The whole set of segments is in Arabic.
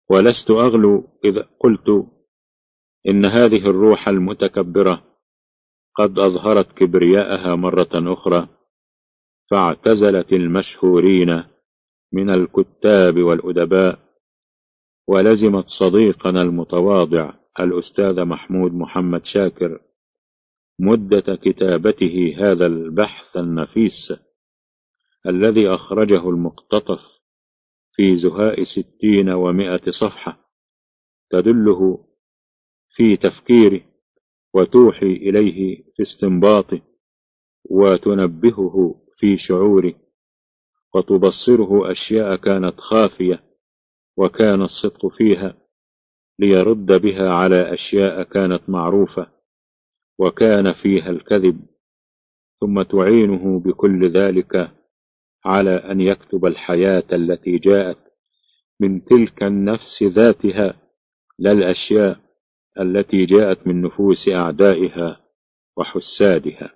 ولست أغلو إذا قلت إن هذه الروح المتكبرة قد أظهرت كبرياءها مرة أخرى، فاعتزلت المشهورين من الكتاب والأدباء، ولزمت صديقنا المتواضع الأستاذ محمود محمد شاكر مدة كتابته هذا البحث النفيس الذي أخرجه المقتطف في زهاء 60 و100 صفحة، تدله في تفكيره وتوحي إليه في استنباطه وتنبهه في شعوره، وتبصره أشياء كانت خافية وكان الصدق فيها، ليرد بها على أشياء كانت معروفة وكان فيها الكذب، ثم تعينه بكل ذلك على أن يكتب الحياة التي جاءت من تلك النفس ذاتها، لا الأشياء التي جاءت من نفوس أعدائها وحسادها.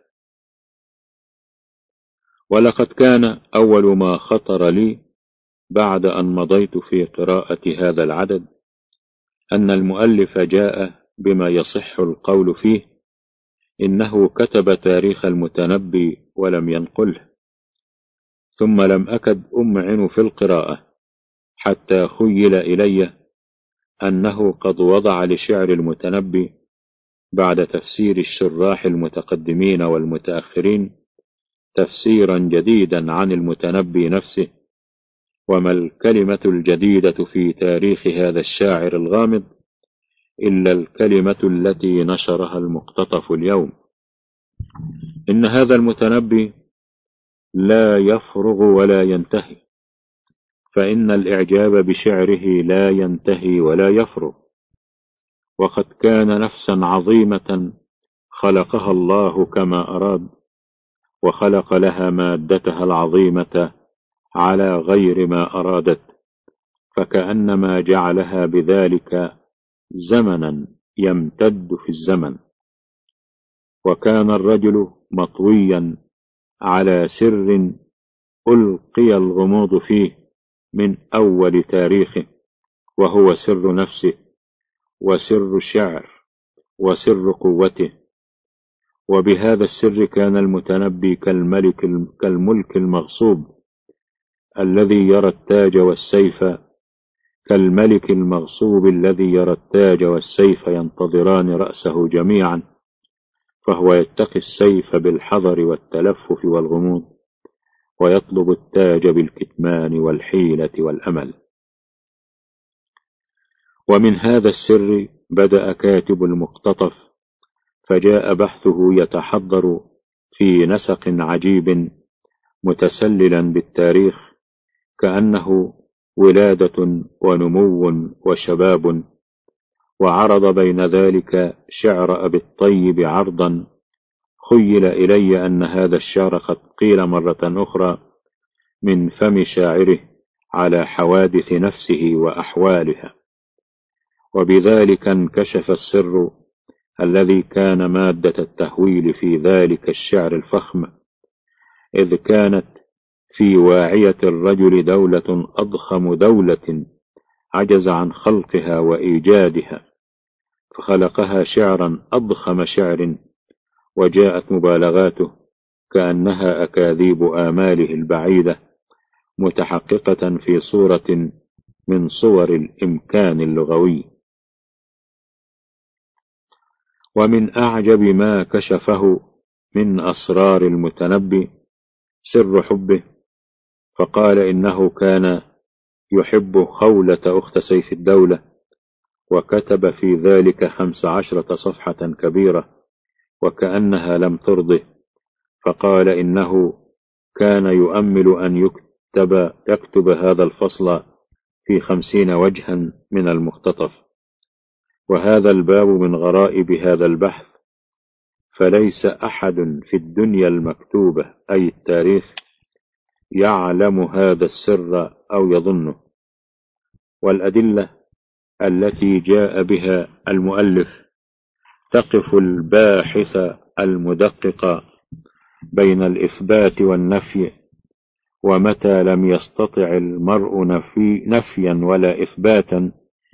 ولقد كان أول ما خطر لي بعد أن مضيت في قراءة هذا العدد أن المؤلف جاء بما يصح القول فيه إنه كتب تاريخ المتنبي ولم ينقله، ثم لم أكد أمعن في القراءة حتى خيل إلي أنه قد وضع لشعر المتنبي بعد تفسير الشراح المتقدمين والمتأخرين تفسيرا جديدا عن المتنبي نفسه. وما الكلمة الجديدة في تاريخ هذا الشاعر الغامض إلا الكلمة التي نشرها المقتطف اليوم، إن هذا المتنبي لا يفرغ ولا ينتهي، فإن الإعجاب بشعره لا ينتهي ولا يفرغ، وقد كان نفسا عظيمة خلقها الله كما أراد، وخلق لها مادتها العظيمة على غير ما أرادت، فكأنما جعلها بذلك زمنا يمتد في الزمن. وكان الرجل مطويا على سر ألقي الغموض فيه من أول تاريخه، وهو سر نفسه وسر الشعر وسر قوته. وبهذا السر كان المتنبي كالملك المغصوب الذي يرى التاج والسيف، كالملك المغصوب الذي يرى التاج والسيف ينتظران رأسه جميعا، فهو يتقي السيف بالحذر والتلفف والغموض، ويطلب التاج بالكتمان والحيلة والأمل. ومن هذا السر بدأ كاتب المقتطف، فجاء بحثه يتحضر في نسق عجيب متسللا بالتاريخ، كأنه ولادة ونمو وشباب، وعرض بين ذلك شعر أبي الطيب عرضا خيل إلي أن هذا الشعر قد قيل مرة أخرى من فم شاعره على حوادث نفسه وأحوالها، وبذلك انكشف السر الذي كان مادة التهويل في ذلك الشعر الفخم، إذ كانت في واعية الرجل دولة أضخم دولة عجز عن خلقها وإيجادها، فخلقها شعرا أضخم شعر، وجاءت مبالغاته كأنها أكاذيب آماله البعيدة متحققة في صورة من صور الإمكان اللغوي. ومن أعجب ما كشفه من أسرار المتنبي سر حبه، فقال إنه كان يحب خولة أخت سيف الدولة، وكتب في ذلك 15 صفحة كبيرة وكأنها لم ترضه، فقال إنه كان يؤمل أن يكتب هذا الفصل في 50 وجها من المقتطف. وهذا الباب من غرائب هذا البحث، فليس أحد في الدنيا المكتوبة أي التاريخ يعلم هذا السر أو يظنه. والأدلة التي جاء بها المؤلف تقف الباحث المدقق بين الإثبات والنفي، ومتى لم يستطع المرء نفيا ولا إثباتا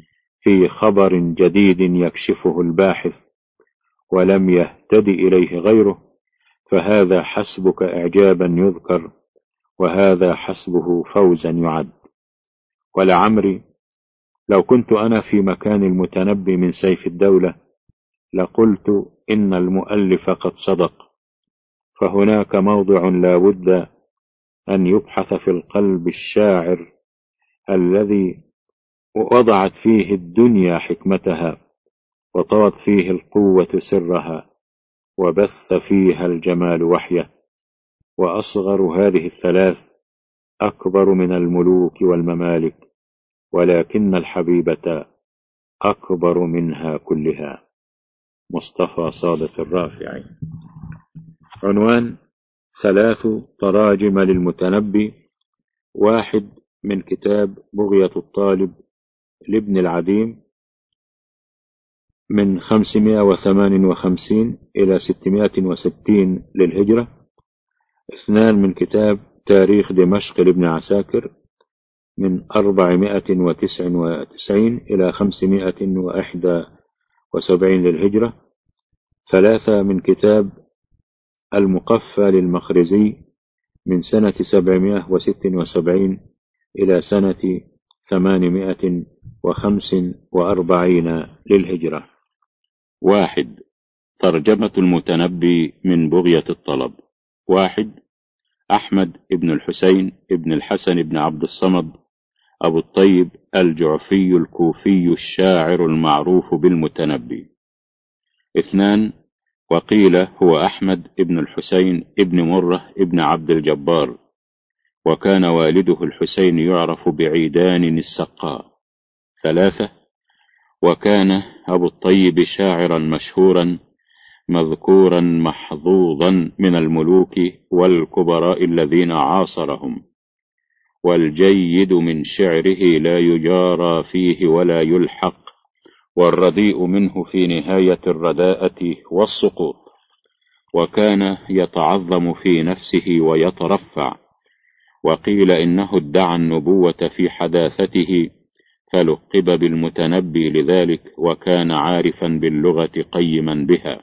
في خبر جديد يكشفه الباحث ولم يهتد إليه غيره، فهذا حسبك إعجابا يذكر، وهذا حسبه فوزا يعد. ولعمري لو كنت أنا في مكان المتنبي من سيف الدولة لقلت إن المؤلف قد صدق، فهناك موضع لا بد أن يبحث في القلب الشاعر الذي وضعت فيه الدنيا حكمتها، وطوت فيه القوة سرها، وبث فيها الجمال وحيه، وأصغر هذه الثلاث أكبر من الملوك والممالك، ولكن الحبيبة أكبر منها كلها. مصطفى صادق الرافعي. عنوان: 3 تراجم للمتنبي. 1 من كتاب بغية الطالب لابن العديم من 558 إلى 660 للهجرة. 2 من كتاب تاريخ دمشق لابن عساكر من 499 إلى 571 للهجرة. 3 من كتاب المقفى للمخرزي من سنة 776 إلى سنة 845 للهجرة. 1. ترجمة المتنبي من بغية الطلب. 1. أحمد ابن الحسين ابن الحسن ابن عبد الصمد أبو الطيب الجعفي الكوفي الشاعر المعروف بالمتنبي. 2. وقيل هو أحمد ابن الحسين ابن مرة ابن عبد الجبار، وكان والده الحسين يعرف بعيدان السقاء. 3. وكان أبو الطيب شاعرا مشهورا مذكورا محظوظا من الملوك والكبراء الذين عاصرهم، والجيد من شعره لا يجارى فيه ولا يلحق، والرديء منه في نهاية الرداءة والسقوط، وكان يتعظم في نفسه ويترفع. وقيل إنه ادعى النبوة في حداثته فلقب بالمتنبي لذلك، وكان عارفا باللغة قيما بها.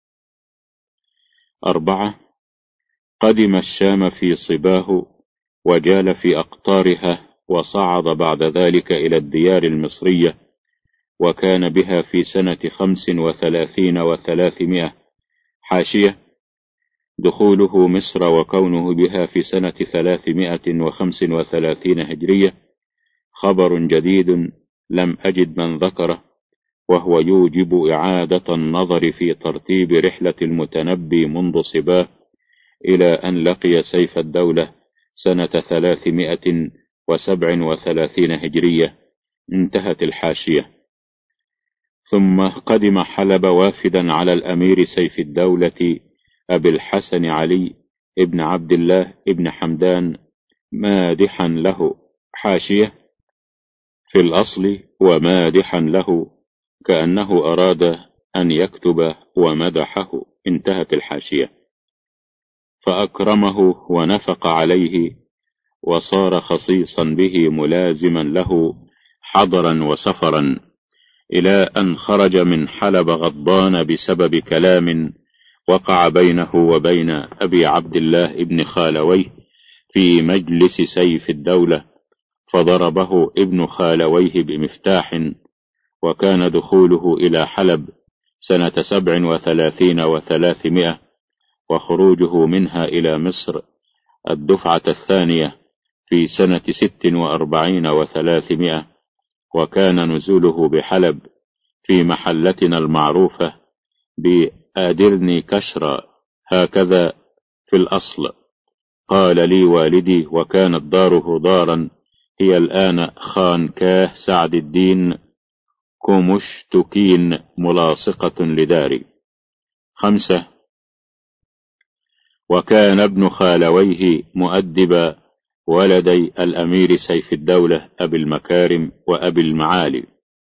4. قدم الشام في صباه وجال في أقطارها، وصعد بعد ذلك إلى الديار المصرية، وكان بها في سنة 35 و300. حاشية: دخوله مصر وكونه بها في سنة 335 هجرية خبر جديد لم أجد من ذكره، وهو يوجب إعادة النظر في ترتيب رحلة المتنبي منذ صباه إلى أن لقي سيف الدولة سنة 337 هجرية. انتهت الحاشية. ثم قدم حلب وافدا على الأمير سيف الدولة أبي الحسن علي ابن عبد الله ابن حمدان مادحا له. حاشية: في الأصل ومادحا له، كأنه أراد أن يكتب ومدحه. انتهت الحاشية. فأكرمه ونفق عليه، وصار خصيصا به ملازما له حضرا وسفرا، إلى أن خرج من حلب غضبان بسبب كلام وقع بينه وبين أبي عبد الله ابن خالويه في مجلس سيف الدولة، فضربه ابن خالويه بمفتاح. وكان دخوله إلى حلب سنة 37 و300، وخروجه منها إلى مصر الدفعة الثانية في سنة 46 و300. وكان نزوله بحلب في محلتنا المعروفة بآدرني كشرى، هكذا في الأصل. قال لي والدي، وكانت داره دارا هي الآن خانكاه سعد الدين كومشتكين ملاصقة لداري. 5. وكان ابن خالويه مؤدب ولدي الأمير سيف الدولة أبي المكارم وأبي المعالي،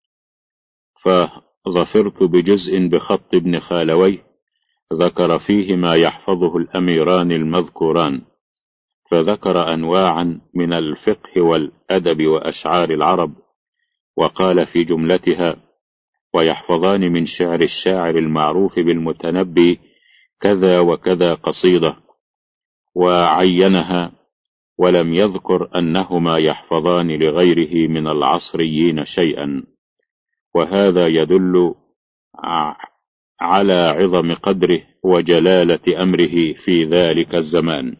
فظفرت بجزء بخط ابن خالويه ذكر فيه ما يحفظه الأميران المذكوران، فذكر أنواعا من الفقه والأدب وأشعار العرب، وقال في جملتها: ويحفظان من شعر الشاعر المعروف بالمتنبي كذا وكذا قصيدة، وعينها، ولم يذكر أنهما يحفظان لغيره من العصريين شيئا، وهذا يدل على عظم قدره وجلالة أمره في ذلك الزمان.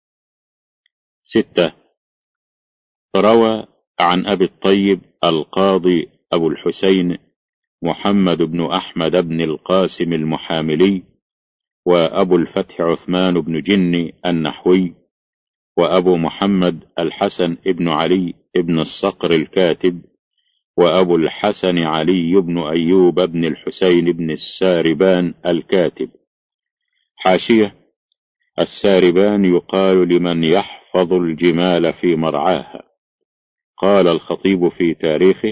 6. روى عن أبي الطيب القاضي أبو الحسين محمد بن أحمد بن القاسم المحاملي، وأبو الفتح عثمان بن جني النحوي، وأبو محمد الحسن بن علي بن الصقر الكاتب، وأبو الحسن علي بن أيوب بن الحسين بن الساربان الكاتب. حاشية: الساربان يقال لمن يحفظ الجمال في مرعاها. قال الخطيب في تاريخه: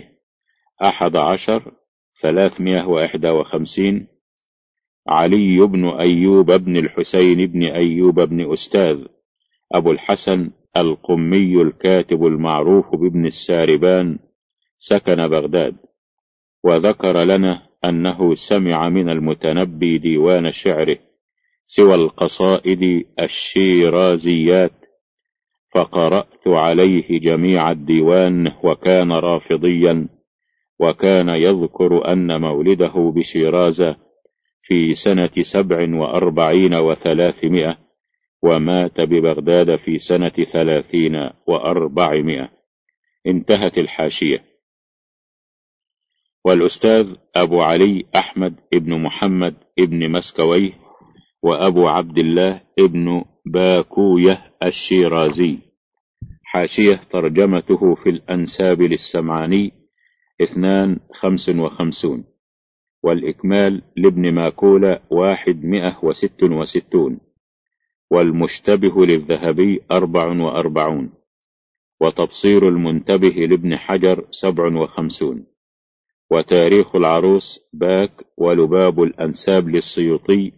11/351 علي بن أيوب بن الحسين بن أيوب بن أستاذ أبو الحسن القمي الكاتب المعروف بابن الساربان، سكن بغداد، وذكر لنا أنه سمع من المتنبي ديوان شعره سوى القصائد الشيرازيات، فقرأت عليه جميع الديوان، وكان رافضيا، وكان يذكر أن مولده بشيراز في سنة 47 و300، ومات ببغداد في سنة 30 و400. انتهت الحاشية. والأستاذ أبو علي أحمد ابن محمد ابن مسكويه، وأبو عبد الله ابن باكوية الشيرازي. حاشية: ترجمته في الأنساب للسمعاني 255، والإكمال لابن ماكولة 166، والمشتبه للذهبي 44، وتبصير المنتبه لابن حجر 57، وتاريخ العروس باك ولباب الأنساب للسيوطي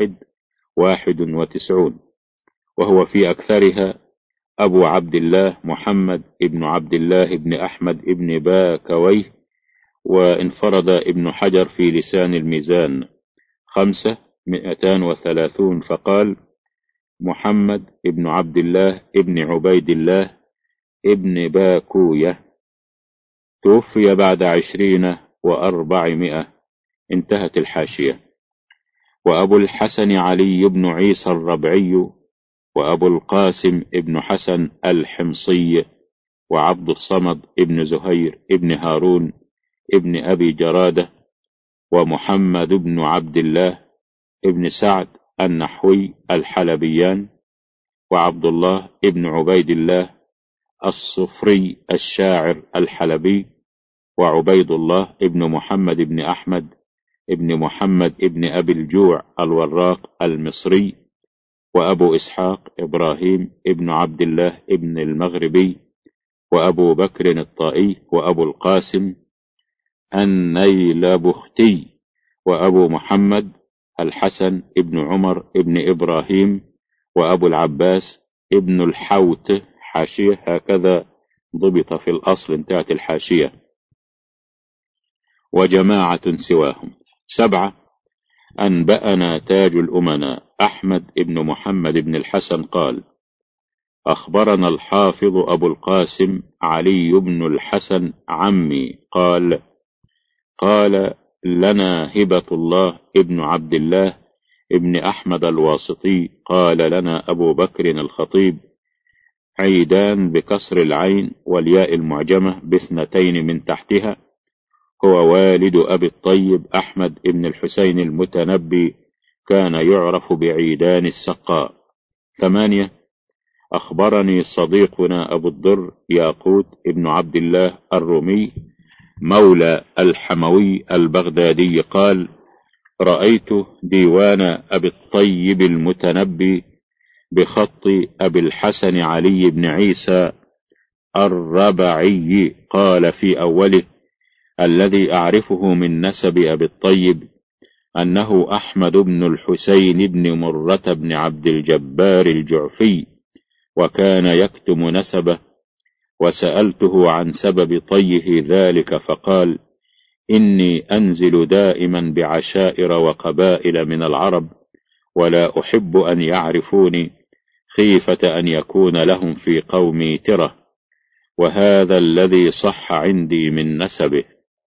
91، وهو في أكثرها أبو عبد الله محمد ابن عبد الله ابن أحمد ابن باكويه. وانفرد ابن حجر في لسان الميزان 530 فقال: محمد ابن عبد الله ابن عبيد الله ابن باكوية، توفي بعد 20 و400. انتهت الحاشية. وأبو الحسن علي بن عيسى الربعي، وأبو القاسم ابن حسن الحمصي، وعبد الصمد ابن زهير ابن هارون ابن أبي جرادة، ومحمد بن عبد الله ابن سعد النحوي الحلبيان، وعبد الله ابن عبيد الله الصفري الشاعر الحلبي، وعبيد الله ابن محمد ابن أحمد ابن محمد ابن أبي الجوع الوراق المصري، وأبو إسحاق إبراهيم ابن عبد الله ابن المغربي، وأبو بكر الطائي، وأبو القاسم النيلبختي، وأبو محمد الحسن ابن عمر ابن إبراهيم، وأبو العباس ابن الحوت. حاشية: هكذا ضبط في الأصل. انتهت الحاشية. وجماعة سواهم. 7. أنبأنا تاج الأمناء أحمد ابن محمد بن الحسن قال: أخبرنا الحافظ أبو القاسم علي بن الحسن عمي قال لنا هبة الله ابن عبد الله ابن أحمد الواسطي قال لنا أبو بكر الخطيب عيدان بكسر العين والياء المعجمة باثنتين من تحتها، هو والد أبي الطيب أحمد ابن الحسين المتنبي، كان يعرف بعيدان السقاء. 8. أخبرني صديقنا أبو الضر ياقوت ابن عبد الله الرومي مولى الحموي البغدادي قال: رأيت ديوان أبي الطيب المتنبي بخط أبي الحسن علي بن عيسى الربعي، قال في أوله: الذي أعرفه من نسب أبي الطيب أنه أحمد بن الحسين بن مرة بن عبد الجبار الجعفي، وكان يكتم نسبه، وسألته عن سبب طيه ذلك فقال: إني أنزل دائما بعشائر وقبائل من العرب، ولا أحب أن يعرفوني خيفة أن يكون لهم في قومي ترة، وهذا الذي صح عندي من نسبه.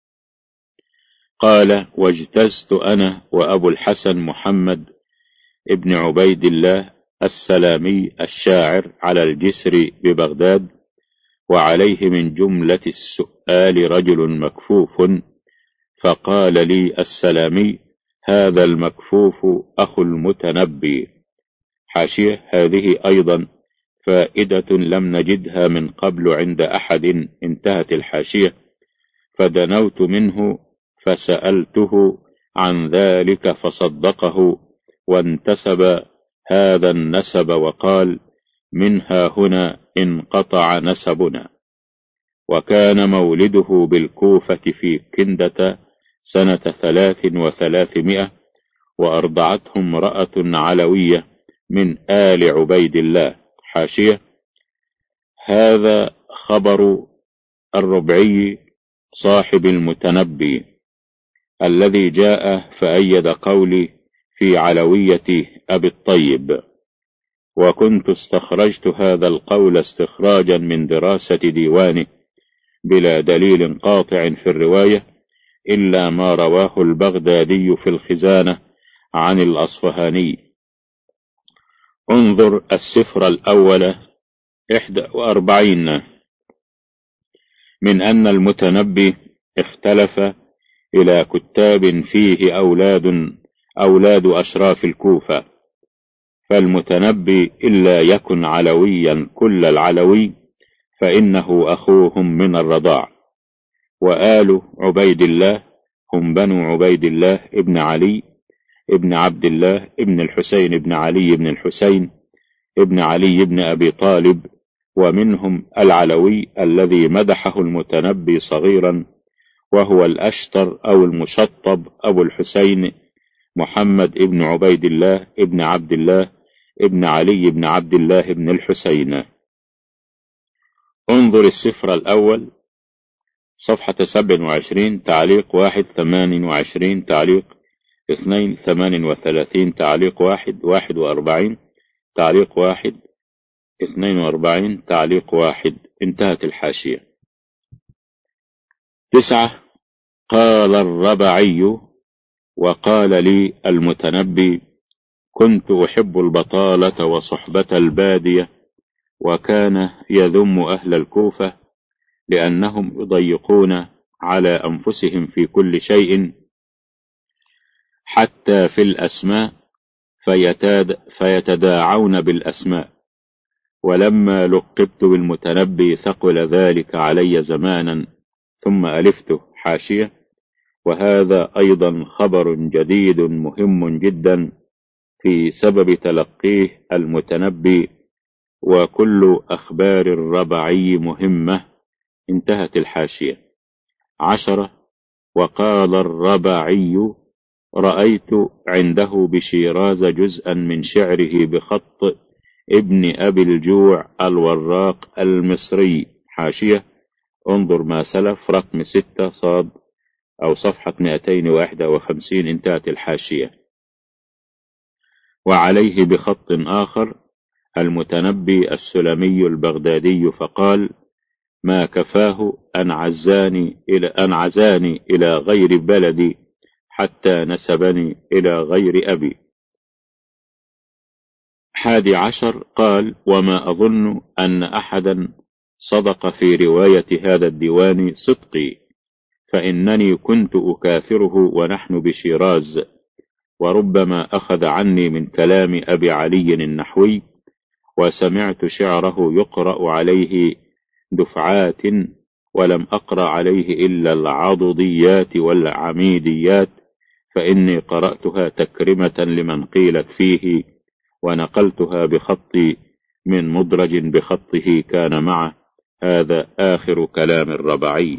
قال: واجتزت أنا وأبو الحسن محمد ابن عبيد الله السلامي الشاعر على الجسر ببغداد، وعليه من جملة السؤال رجل مكفوف، فقال لي السلامي: هذا المكفوف أخو المتنبي. حاشية: هذه أيضا فائدة لم نجدها من قبل عند أحد. انتهت الحاشية. فدنوت منه فسألته عن ذلك فصدقه، وانتسب هذا النسب وقال: منها هنا انقطع نسبنا. وكان مولده بالكوفة في كندة سنة 300، وأرضعته امرأة علوية من آل عبيد الله. حاشية: هذا خبر الربعي صاحب المتنبي الذي جاء فأيد قولي في علوية أبي الطيب، وكنت استخرجت هذا القول استخراجا من دراسة ديوانه بلا دليل قاطع في الرواية إلا ما رواه البغدادي في الخزانة عن الأصفهاني. انظر السفر الأول 41. من أن المتنبي اختلف إلى كتاب فيه أولاد أشراف الكوفة، فالمتنبي إلا يكن علويا كل العلوي فإنه أخوهم من الرضاع، وآل عبيد الله هم بنو عبيد الله ابن علي ابن عبد الله ابن الحسين ابن علي ابن الحسين ابن علي ابن أبي طالب، ومنهم العلوي الذي مدحه المتنبي صغيرا، وهو الأشتر أو المشطب أبو الحسين محمد ابن عبيد الله ابن عبد الله ابن علي ابن عبد الله ابن الحسين. انظر السفر الأول صفحة 27 تعليق 1 28 تعليق 2 38 تعليق 1 41 تعليق 1 42 تعليق 1. انتهت الحاشية. 9. قال الربعي: وقال لي المتنبي: كنت أحب البطالة وصحبة البادية، وكان يذم أهل الكوفة لأنهم يضيقون على أنفسهم في كل شيء حتى في الأسماء، فيتداعون بالأسماء. ولما لقبت بالمتنبي ثقل ذلك علي زمانا، ثم ألفته. حاشية: وهذا أيضا خبر جديد مهم جدا في سبب تلقيه المتنبي، وكل أخبار الربعي مهمة. انتهت الحاشية. 10. وقال الربعي: رأيت عنده بشيراز جزءا من شعره بخط ابن أبي الجوع الوراق المصري. حاشية: انظر ما سلف رقم 6 صاد أو صفحة 251. انتهت الحاشية. وعليه بخط آخر المتنبي السلمي البغدادي فقال: ما كفاه أن عزاني إلى غير بلدي حتى نسبني إلى غير أبي. 11. قال: وما أظن أن أحدا صدق في رواية هذا الديوان صدقي، فإنني كنت أكاثره ونحن بشيراز، وربما أخذ عني من كلام أبي علي النحوي، وسمعت شعره يقرأ عليه دفعات، ولم أقرأ عليه إلا العضديات والعميديات، فإني قرأتها تكرمة لمن قيلت فيه، ونقلتها بخطي من مدرج بخطه كان معه. هذا آخر كلام الربعي.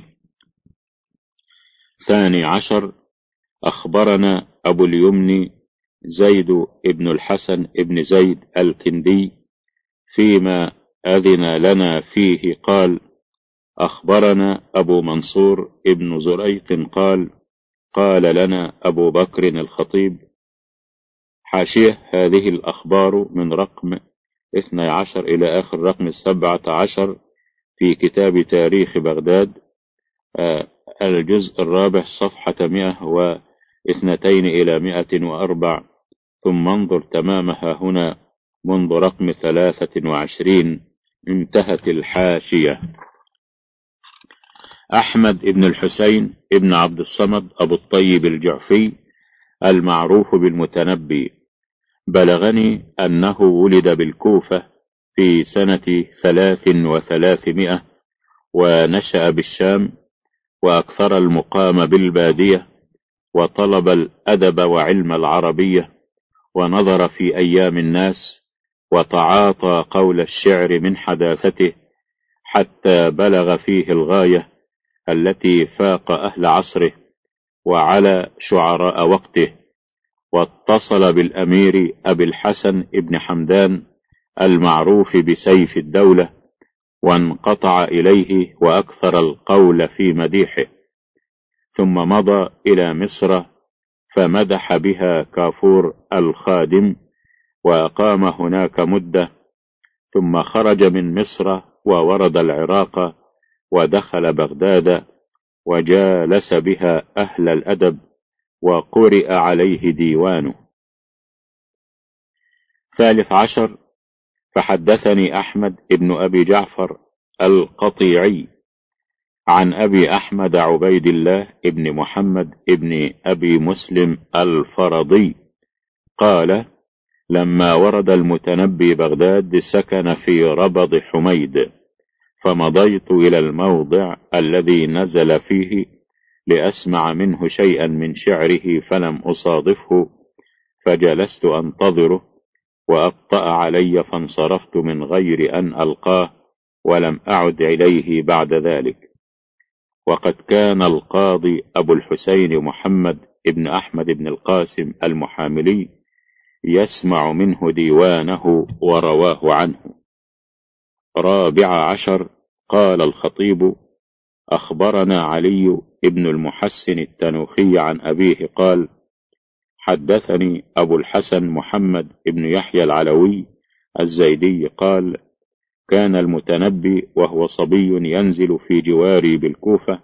12. أخبرنا أبو اليمن زيد ابن الحسن ابن زيد الكندي فيما أذن لنا فيه قال: أخبرنا أبو منصور ابن زريق قال: قال لنا أبو بكر الخطيب: حاشية: هذه الأخبار من رقم 12 إلى آخر رقم 17 في كتاب تاريخ بغداد، الجزء الرابع، صفحة 102 إلى 104، ثم انظر تمامها هنا منذ رقم 23. انتهت الحاشية. أحمد بن الحسين ابن عبد الصمد أبو الطيب الجعفي المعروف بالمتنبي، بلغني أنه ولد بالكوفة في سنة 300، ونشأ بالشام، وأكثر المقام بالبادية، وطلب الأدب وعلم العربية، ونظر في أيام الناس، وتعاطى قول الشعر من حداثته، حتى بلغ فيه الغاية التي فاق أهل عصره وعلى شعراء وقته، واتصل بالأمير أبي الحسن ابن حمدان المعروف بسيف الدولة، وانقطع إليه وأكثر القول في مديحه، ثم مضى إلى مصر فمدح بها كافور الخادم، وأقام هناك مدة، ثم خرج من مصر وورد العراق، ودخل بغداد، وجالس بها أهل الأدب، وقرئ عليه ديوانه. 13. فحدثني أحمد ابن أبي جعفر القطيعي عن أبي أحمد عبيد الله ابن محمد ابن أبي مسلم الفرضي قال: لما ورد المتنبي بغداد سكن في ربض حميد، فمضيت إلى الموضع الذي نزل فيه لأسمع منه شيئا من شعره، فلم أصادفه، فجلست أنتظره، وأبطأ علي، فانصرفت من غير أن ألقاه، ولم أعد إليه بعد ذلك. وقد كان القاضي أبو الحسين محمد ابن أحمد بن القاسم المحاملي يسمع منه ديوانه ورواه عنه. 14. قال الخطيب: أخبرنا علي ابن المحسن التنوخي عن أبيه قال: حدثني أبو الحسن محمد ابن يحيى العلوي الزيدي قال: كان المتنبي وهو صبي ينزل في جواري بالكوفة،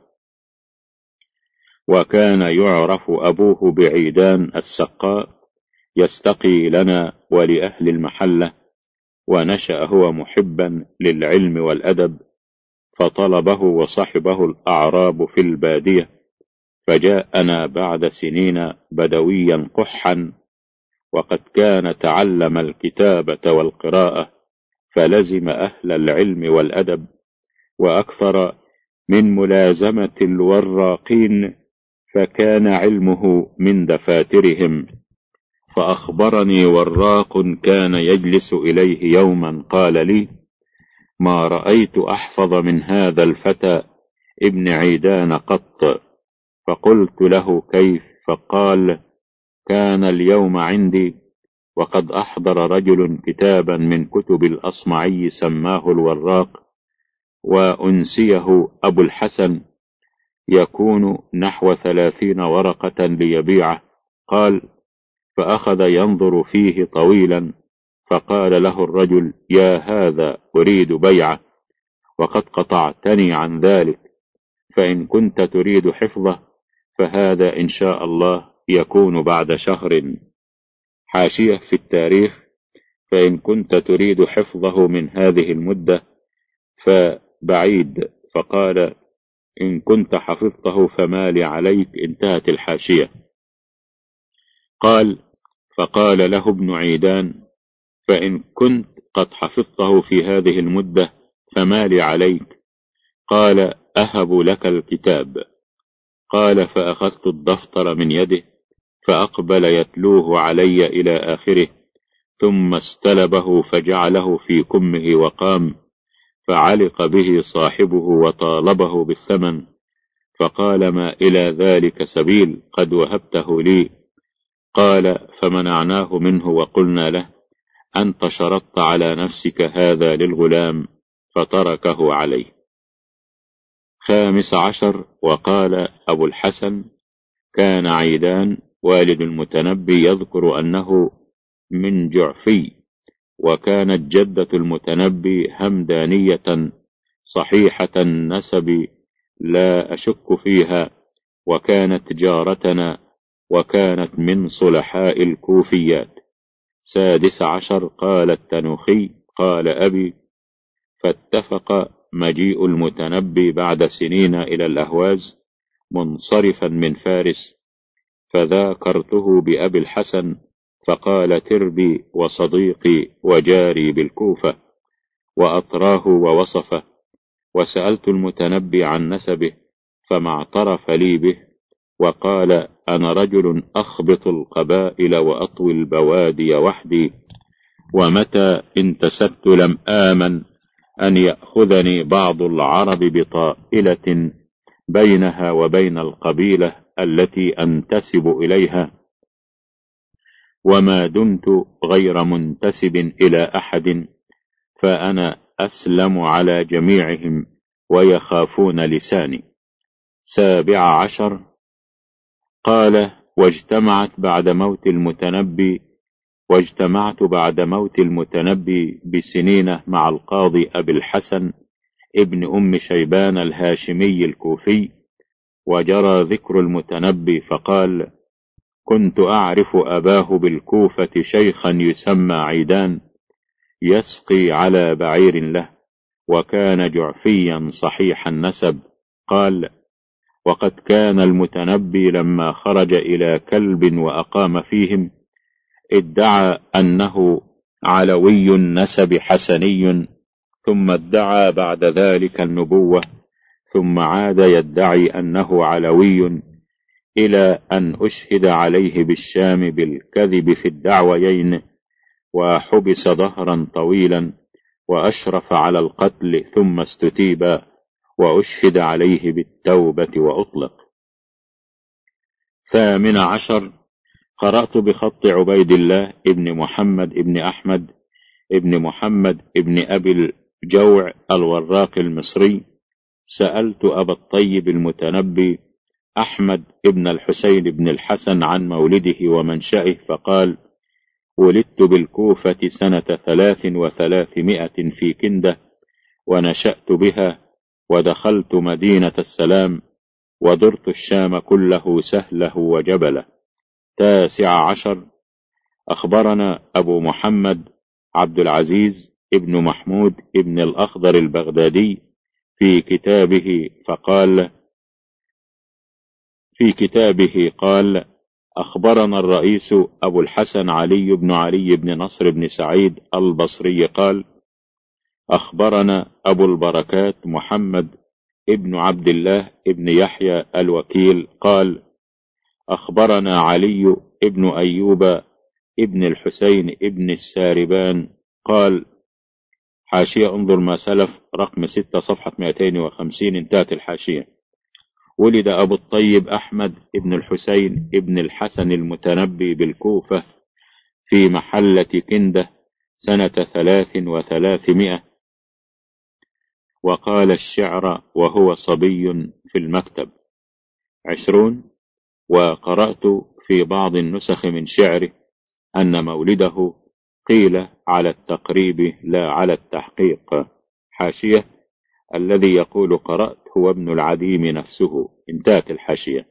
وكان يعرف أبوه بعيدان السقاء، يستقي لنا ولأهل المحلة، ونشأ هو محبا للعلم والأدب، فطلبه وصحبه الأعراب في البادية، فجاءنا بعد سنين بدويا قحا، وقد كان تعلم الكتابة والقراءة، فلزم أهل العلم والأدب، وأكثر من ملازمة الوراقين، فكان علمه من دفاترهم. فأخبرني وراق كان يجلس إليه يوما قال لي: ما رأيت أحفظ من هذا الفتى ابن عيدان قط. فقلت له: كيف؟ فقال: كان اليوم عندي، وقد أحضر رجل كتابا من كتب الأصمعي سماه الوراق، وأنسيه أبو الحسن، يكون نحو 30 ورقة ليبيعه. قال: فأخذ ينظر فيه طويلا، فقال له الرجل: يا هذا أريد بيعه، وقد قطعتني عن ذلك، فإن كنت تريد حفظه فهذا إن شاء الله يكون بعد شهر. حاشية في التاريخ: فإن كنت تريد حفظه من هذه المدة فبعيد، فقال: إن كنت حفظته فما لي عليك. انتهت الحاشية. قال: فقال له ابن عيدان: فإن كنت قد حفظته في هذه المدة فما لي عليك. قال: أهب لك الكتاب. قال: فأخذت الدفتر من يده، فأقبل يتلوه علي إلى آخره، ثم استلبه فجعله في كمه وقام، فعلق به صاحبه وطالبه بالثمن، فقال: ما إلى ذلك سبيل، قد وهبته لي. قال: فمنعناه منه، وقلنا له: أنت شرطت على نفسك هذا للغلام، فتركه عليه. 15. وقال أبو الحسن: كان عيدان والد المتنبي يذكر أنه من جعفي، وكانت جدة المتنبي همدانية صحيحة النسب لا أشك فيها، وكانت جارتنا، وكانت من صلحاء الكوفيات. 16. قال التنوخي: قال أبي: فاتفق مجيء المتنبي بعد سنين إلى الأهواز منصرفا من فارس، فذاكرته بأبي الحسن، فقال: تربي وصديقي وجاري بالكوفة، وأطراه ووصفه، وسألت المتنبي عن نسبه فما اعترف لي به، وقال: أنا رجل أخبط القبائل وأطوي البوادي وحدي، ومتى انتسبت لم آمن أن يأخذني بعض العرب بطائلة بينها وبين القبيلة التي أنتسب إليها، وما دمت غير منتسب إلى أحد، فأنا أسلم على جميعهم ويخافون لساني. 17. قال: واجتمعت بعد موت المتنبي بسنين مع القاضي أبي الحسن ابن أم شيبان الهاشمي الكوفي، وجرى ذكر المتنبي، فقال: كنت أعرف أباه بالكوفة شيخا يسمى عيدان يسقي على بعير له، وكان جعفيا صحيح النسب. قال: وقد كان المتنبي لما خرج إلى كلب وأقام فيهم ادعى أنه علوي النسب حسني، ثم ادعى بعد ذلك النبوة، ثم عاد يدعي أنه علوي، إلى أن أشهد عليه بالشام بالكذب في الدعويين، وحبس ظهرا طويلا، وأشرف على القتل، ثم استتيب وأشهد عليه بالتوبة وأطلق. 18. قرأت بخط عبيد الله ابن محمد ابن أحمد ابن محمد ابن أبي الجوع الوراق المصري: سألت أبا الطيب المتنبي أحمد ابن الحسين بن الحسن عن مولده ومنشأه، فقال: ولدت بالكوفة سنة 300 في كندة، ونشأت بها، ودخلت مدينة السلام، ودرت الشام كله سهله وجبله. 19. أخبرنا أبو محمد عبد العزيز ابن محمود ابن الأخضر البغدادي في كتابه قال: أخبرنا الرئيس أبو الحسن علي بن علي بن نصر بن سعيد البصري قال: أخبرنا أبو البركات محمد ابن عبد الله ابن يحيى الوكيل قال: أخبرنا علي ابن أيوب ابن الحسين ابن الساربان قال. حاشية انظر ما سلف رقم 6 صفحة 250، انتهت الحاشية. ولد أبو الطيب أحمد ابن الحسين ابن الحسن المتنبي بالكوفة في محلة كندة سنة 300، وقال الشعر وهو صبي في المكتب. 20. وقرأت في بعض النسخ من شعره أن مولده قيل على التقريب لا على التحقيق. حاشية: الذي يقول قرأت هو ابن العديم نفسه، انتهت الحاشية.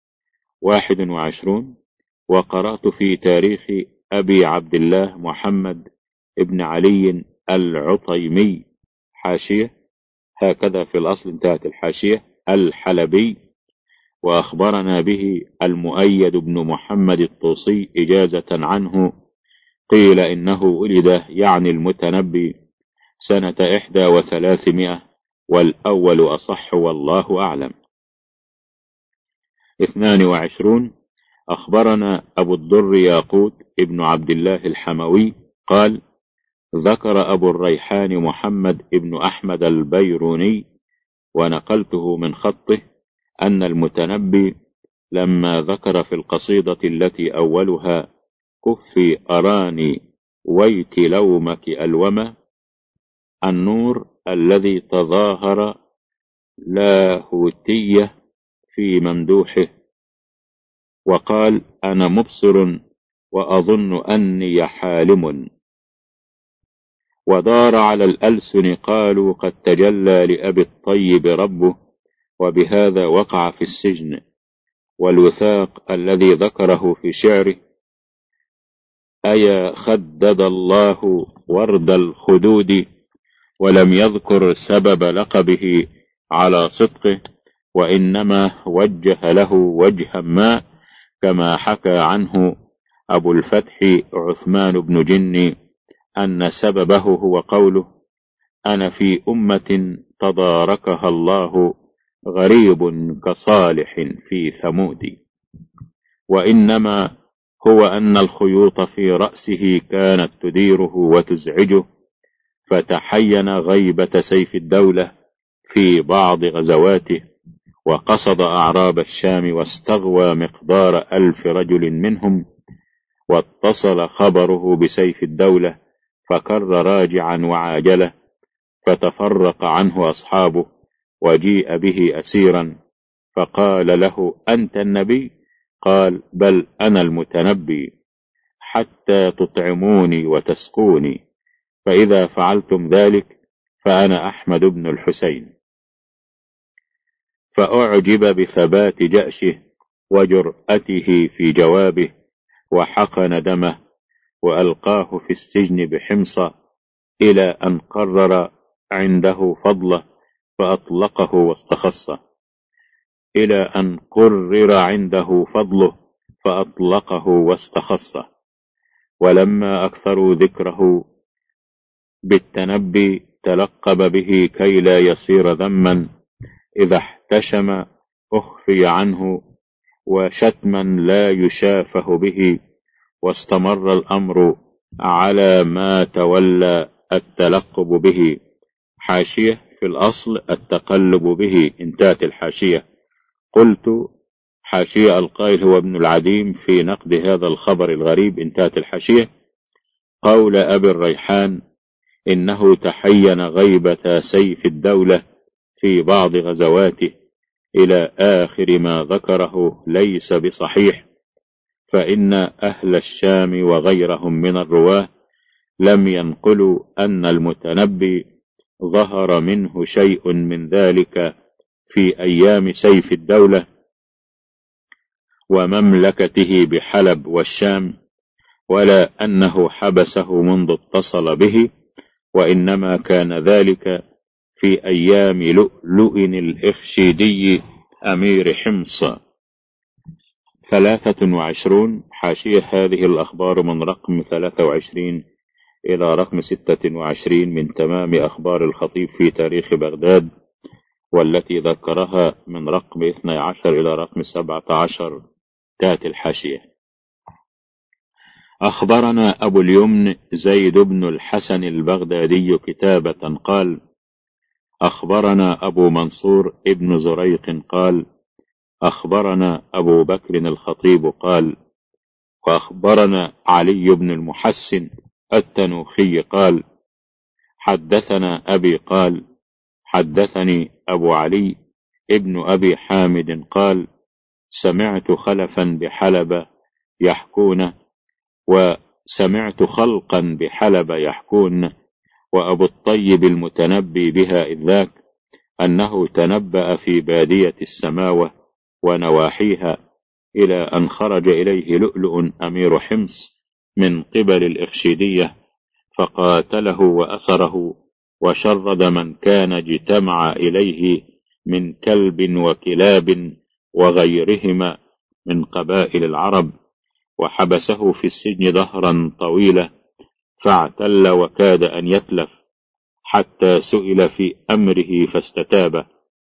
21. وقرأت في تاريخ أبي عبد الله محمد ابن علي العطيمي، حاشية: هكذا في الأصل، انتهت الحاشية، الحلبي، وأخبرنا به المؤيد بن محمد الطوسي إجازة عنه، قيل إنه ولد يعني المتنبي سنة 31، والأول أصح والله أعلم. 22. أخبرنا أبو الضر ياقوت ابن عبد الله الحموي قال: ذكر أبو الريحان محمد ابن أحمد البيروني، ونقلته من خطه، أن المتنبي لما ذكر في القصيدة التي أولها كفي أراني ويك لومك ألومة النور الذي تظاهر لاهوتية في ممدوحه، وقال: أنا مبصر وأظن أني حالم. ودار على الألسن قالوا: قد تجلى لأبي الطيب ربه، وبهذا وقع في السجن. والوثاق الذي ذكره في شعره: أيا خدد الله ورد الخدود، ولم يذكر سبب لقبه على صدقه، وإنما وجه له وجها ما، كما حكى عنه أبو الفتح عثمان بن جني أن سببه هو قوله: أنا في أمة تداركها الله غريب كصالح في ثمود. وإنما هو أن الخيوط في رأسه كانت تديره وتزعجه، فتحين غيبة سيف الدولة في بعض غزواته، وقصد أعراب الشام واستغوى مقدار 1000 رجل منهم، واتصل خبره بسيف الدولة فكر راجعا وعاجله، فتفرق عنه أصحابه، وجيء به أسيرا، فقال له: أنت النبي؟ قال: بل أنا المتنبي، حتى تطعموني وتسقوني، فإذا فعلتم ذلك فأنا أحمد بن الحسين. فأعجب بثبات جأشه وجرأته في جوابه، وحقن دمه، وألقاه في السجن بحمص، إلى أن قرر عنده فضله فأطلقه واستخصه. ولما أكثروا ذكره بالتنبي تلقب به كي لا يصير ذما، إذا احتشم أخفي عنه، وشتما لا يشافه به، واستمر الأمر على ما تولى التلقب به. حاشية: في الأصل التقلب به، انتهت الحاشية. قلت: حاشية القائل هو ابن العديم في نقد هذا الخبر الغريب، انتهت الحاشية. قول أبي الريحان: إنه تحين غيبة سيف الدولة في بعض غزواته إلى آخر ما ذكره ليس بصحيح، فإن أهل الشام وغيرهم من الرواه لم ينقلوا أن المتنبي ظهر منه شيء من ذلك في أيام سيف الدولة ومملكته بحلب والشام، ولا أنه حبسه منذ اتصل به، وإنما كان ذلك في أيام لؤلؤ الإخشيدي أمير حمص. 23. حاشية: هذه الأخبار من رقم 23 إلى رقم 26 من تمام أخبار الخطيب في تاريخ بغداد، والتي ذكرها من رقم 12 إلى رقم 17 تات الحاشية. أخبرنا أبو اليمن زيد بن الحسن البغدادي كتابة قال: أخبرنا أبو منصور ابن زريق قال: أخبرنا أبو بكر الخطيب قال: وأخبرنا علي بن المحسن التنوخي قال: حدثنا أبي قال: حدثني أبو علي ابن أبي حامد قال: سمعت خلفا بحلب يحكون، وسمعت خلقا بحلب يحكون، وأبو الطيب المتنبي بها إذ ذاك أنه تنبأ في بادية السماوة ونواحيها، إلى أن خرج إليه لؤلؤ أمير حمص من قبل الإخشيدية، فقاتله وأثره، وشرد من كان اجتمع إليه من كلب وكلاب وغيرهما من قبائل العرب، وحبسه في السجن دهرا طويلا، فاعتل وكاد أن يتلف، حتى سئل في أمره فاستتاب،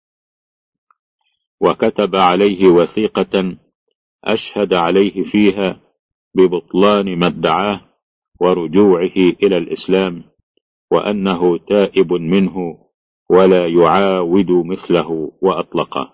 وكتب عليه وثيقة أشهد عليه فيها ببطلان ما ادعاه ورجوعه إلى الإسلام، وأنه تائب منه ولا يعاود مثله، وأطلقه.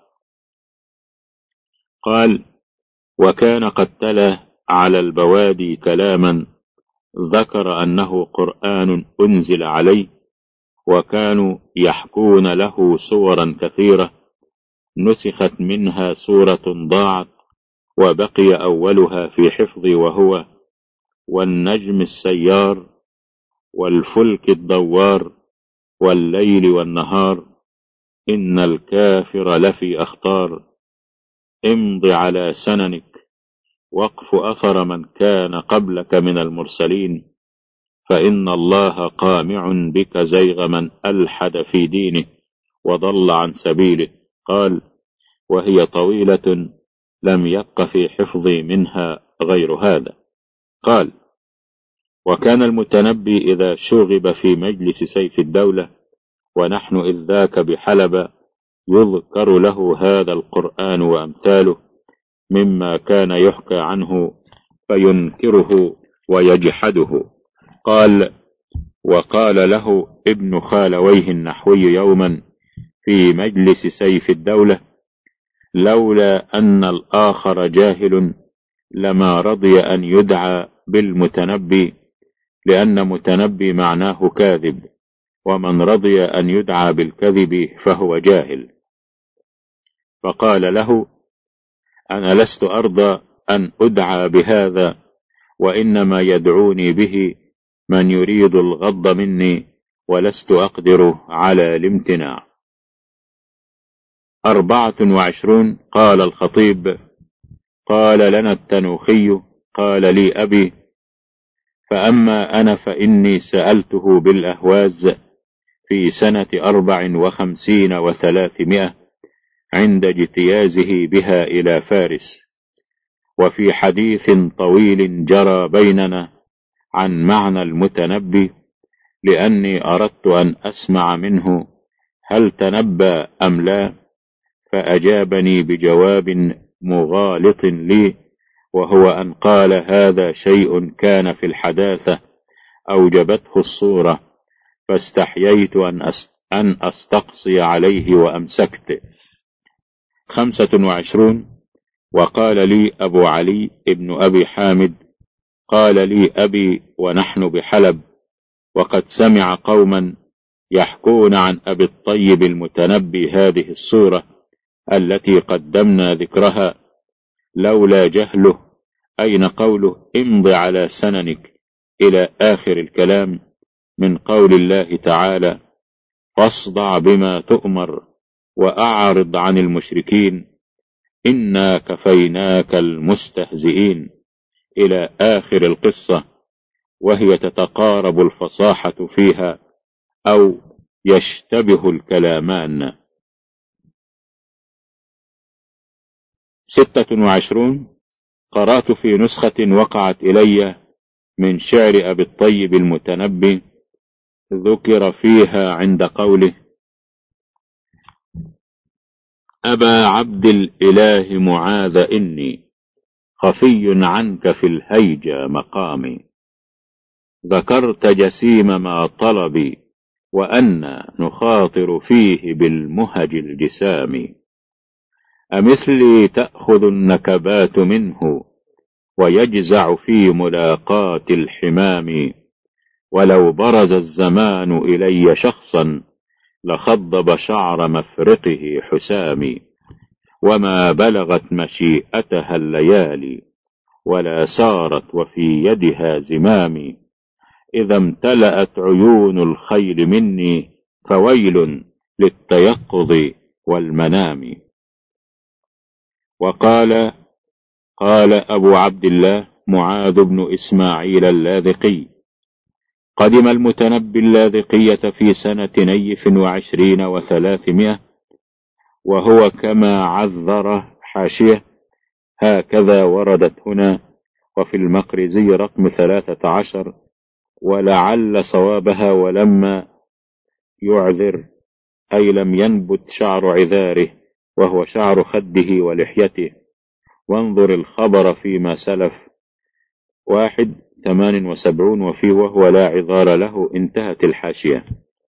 قال: وكان قد تلا على البوادي كلاما ذكر أنه قرآن أنزل عليه، وكانوا يحكون له صورا كثيرة نسخت منها سورة ضاعت وبقي أولها في حفظي، وهو: والنجم السيار والفلك الدوار والليل والنهار إن الكافر لفي أخطار امض على سننك واقف أثر من كان قبلك من المرسلين فإن الله قامع بك زيغ من ألحد في دينه وضل عن سبيله. قال: وهي طويلة لم يبق في حفظي منها غير هذا. قال: وكان المتنبي إذا شغب في مجلس سيف الدولة ونحن إذ ذاك بحلب يذكر له هذا القرآن وأمثاله مما كان يحكى عنه فينكره ويجحده. قال: وقال له ابن خالويه النحوي يوما في مجلس سيف الدولة: لولا أن الآخر جاهل لما رضي أن يدعى بالمتنبي، لأن متنبي معناه كاذب، ومن رضي أن يدعى بالكذب فهو جاهل. فقال له: أنا لست أرضى أن أدعى بهذا، وإنما يدعوني به من يريد الغض مني، ولست أقدر على الامتناع. 24. قال الخطيب: قال لنا التنوخي: قال لي أبي: فأما أنا فإني سألته بالأهواز في سنة 54 و300 عند اجتيازه بها إلى فارس، وفي حديث طويل جرى بيننا عن معنى المتنبي، لأني أردت أن أسمع منه هل تنبى أم لا، فأجابني بجواب مغالط لي، وهو أن قال: هذا شيء كان في الحداثة أوجبته الصورة، فاستحييت أن أستقصي عليه وأمسكت. 25. وقال لي أبو علي ابن أبي حامد: قال لي أبي ونحن بحلب، وقد سمع قوما يحكون عن أبي الطيب المتنبي هذه الصورة التي قدمنا ذكرها، لولا جهله أين قوله امض على سننك إلى آخر الكلام من قول الله تعالى: فاصدع بما تؤمر وأعرض عن المشركين إنا كفيناك المستهزئين إلى آخر القصة، وهي تتقارب الفصاحة فيها أو يشتبه الكلامان. 26. قرأت في نسخة وقعت إلي من شعر أبي الطيب المتنبي ذكر فيها عند قوله: أبا عبد الإله معاذ إني خفي عنك في الهيجا مقامي، ذكرت جسيم ما طلبي وأنا نخاطر فيه بالمهج الجسام، أمثلي تأخذ النكبات منه ويجزع في ملاقاة الحمام، ولو برز الزمان إلي شخصا لخضب شعر مفرقه حسامي، وما بلغت مشيئتها الليالي ولا سارت وفي يدها زمامي، إذا امتلأت عيون الخيل مني فويل للتيقظ والمنام. وقال أبو عبد الله معاذ بن إسماعيل اللاذقي: قدم المتنبي اللاذقية في سنة نيف 20 و300، وهو كما عذر حاشية هكذا وردت هنا، وفي المقرزي رقم 13، ولعل صوابها ولما يعذر أي لم ينبت شعر عذاره وهو شعر خده ولحيته، وانظر الخبر فيما سلف. 78 وفيه وهو لا عذار له، انتهت الحاشية.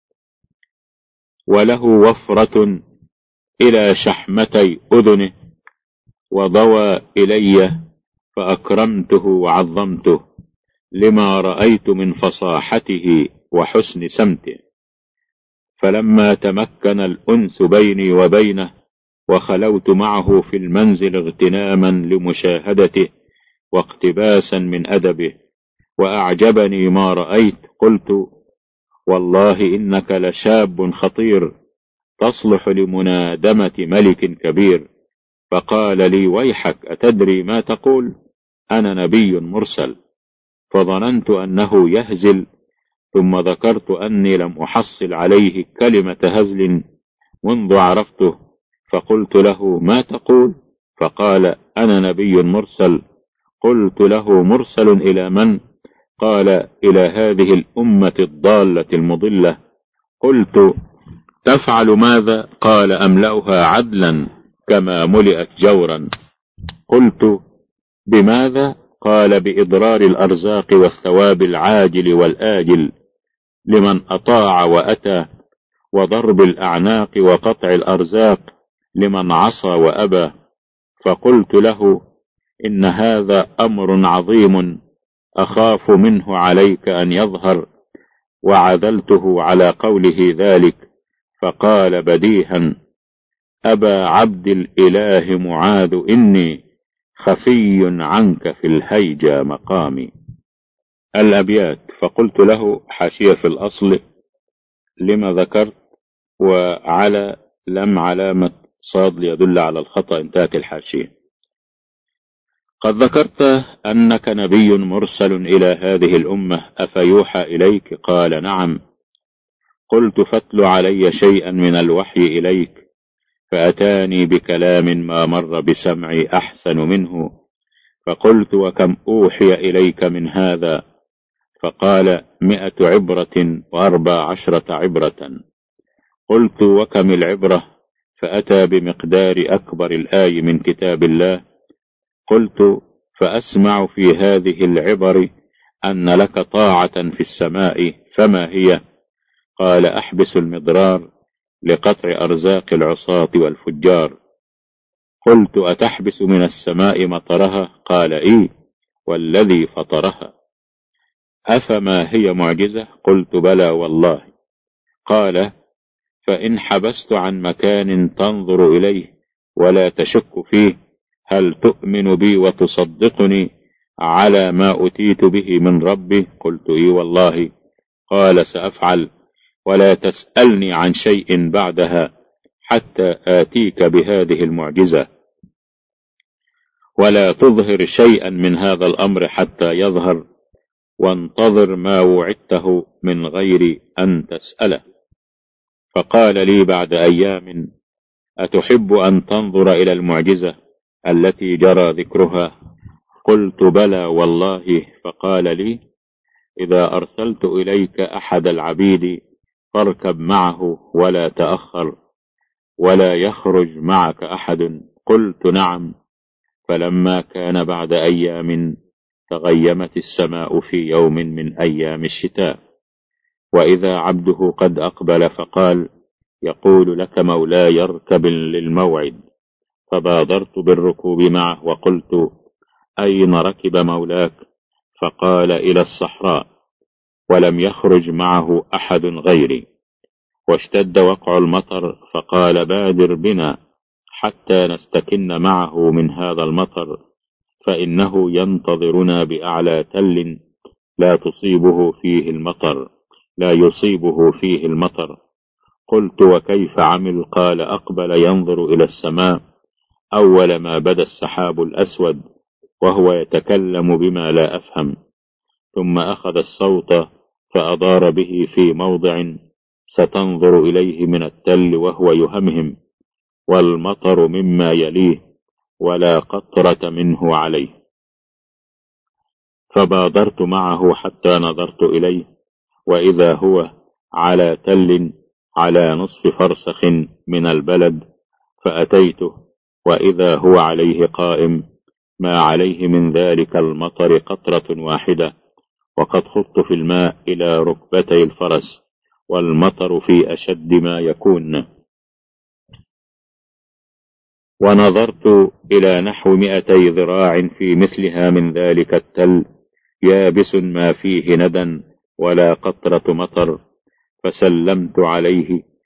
وله وفرة إلى شحمتي أذنه وضوى إلي فأكرمته وعظمته لما رأيت من فصاحته وحسن سمته، فلما تمكن الأنس بيني وبينه وخلوت معه في المنزل اغتناما لمشاهدته واقتباسا من أدبه وأعجبني ما رأيت، قلت: والله إنك لشاب خطير تصلح لمنادمة ملك كبير. فقال لي: ويحك، أتدري ما تقول؟ أنا نبي مرسل. فظننت أنه يهزل، ثم ذكرت أني لم أحصل عليه كلمة هزل منذ عرفته، فقلت له: ما تقول؟ فقال: أنا نبي مرسل. قلت له: مرسل إلى من؟ قال: إلى هذه الأمة الضالة المضلة. قلت: تفعل ماذا؟ قال: أملأها عدلا كما ملئت جورا. قلت: بماذا؟ قال: بإضرار الأرزاق والثواب العاجل والآجل لمن أطاع وأتى، وضرب الأعناق وقطع الأرزاق لمن عصى وأبى. فقلت له: إن هذا أمر عظيم أخاف منه عليك أن يظهر، وعذلته على قوله ذلك. فقال بديها: أبا عبد الإله معاذ، إني خفي عنك في الهيجا مقامي. الأبيات. فقلت له: حاشية في الأصل لما ذكرت، وعلى لم علامة صاد ليدل على الخطأ، انتهت الحاشية. قد ذكرت أنك نبي مرسل إلى هذه الأمة، أفيوحى إليك؟ قال: نعم. قلت: فاتل علي شيئا من الوحي إليك. فأتاني بكلام ما مر بسمعي أحسن منه. فقلت: وكم أوحي إليك من هذا؟ فقال: 100 عبرة و14 عبرة. قلت: وكم العبرة؟ فأتى بمقدار أكبر الآي من كتاب الله. قلت: فأسمع في هذه العبر أن لك طاعة في السماء، فما هي؟ قال: أحبس المضرار لقطع أرزاق العصاة والفجار. قلت: أتحبس من السماء مطرها؟ قال: إيه، والذي فطرها. أفما هي معجزة؟ قلت: بلى والله. قال: فإن حبست عن مكان تنظر إليه ولا تشك فيه، هل تؤمن بي وتصدقني على ما أتيت به من ربي؟ قلت: إيه والله. قال: سأفعل، ولا تسألني عن شيء بعدها حتى آتيك بهذه المعجزة، ولا تظهر شيئا من هذا الأمر حتى يظهر، وانتظر ما وعدته من غير أن تسأله. فقال لي بعد أيام: أتحب أن تنظر إلى المعجزة التي جرى ذكرها؟ قلت: بلى والله. فقال لي: إذا أرسلت إليك أحد العبيد فاركب معه ولا تأخر، ولا يخرج معك أحد. قلت: نعم. فلما كان بعد أيام تغيمت السماء في يوم من أيام الشتاء، وإذا عبده قد أقبل فقال: يقول لك مولاي اركب للموعد. فبادرت بالركوب معه وقلت: أين ركب مولاك؟ فقال: إلى الصحراء، ولم يخرج معه أحد غيري. واشتد وقع المطر، فقال: بادر بنا حتى نستكن معه من هذا المطر، فإنه ينتظرنا بأعلى تل لا يصيبه فيه المطر. قلت: وكيف عمل؟ قال: أقبل ينظر إلى السماء أول ما بدا السحاب الأسود وهو يتكلم بما لا أفهم، ثم أخذ الصوت فأدار به في موضع ستنظر إليه من التل وهو يهمهم، والمطر مما يليه ولا قطرة منه عليه. فبادرت معه حتى نظرت إليه، وإذا هو على تل على نصف فرسخ من البلد. فأتيته، وإذا هو عليه قائم، ما عليه من ذلك المطر قطرة واحدة، وقد خضت في الماء إلى ركبتي الفرس، والمطر في أشد ما يكون. ونظرت إلى نحو 200 ذراع في مثلها من ذلك التل، يابس ما فيه ندى ولا قطرة مطر. فسلمت عليه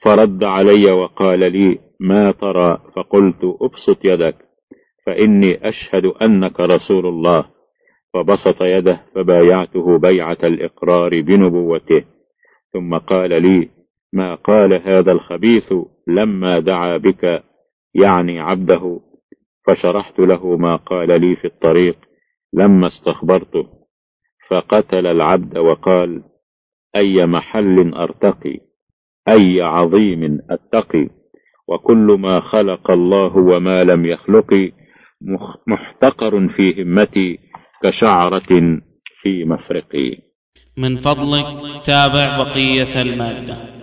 فرد علي وقال لي: ما ترى؟ فقلت: ابسط يدك فإني أشهد أنك رسول الله. فبسط يده فبايعته بيعة الإقرار بنبوته. ثم قال لي: ما قال هذا الخبيث لما دعا بك، يعني عبده؟ فشرحت له ما قال لي في الطريق لما استخبرته. فقتل العبد وقال: أي محل أرتقي، أي عظيم أتقي، وكل ما خلق الله وما لم يخلق محتقر في همتي كشعرة في مفرقي. من فضلك تابع بقية المادة.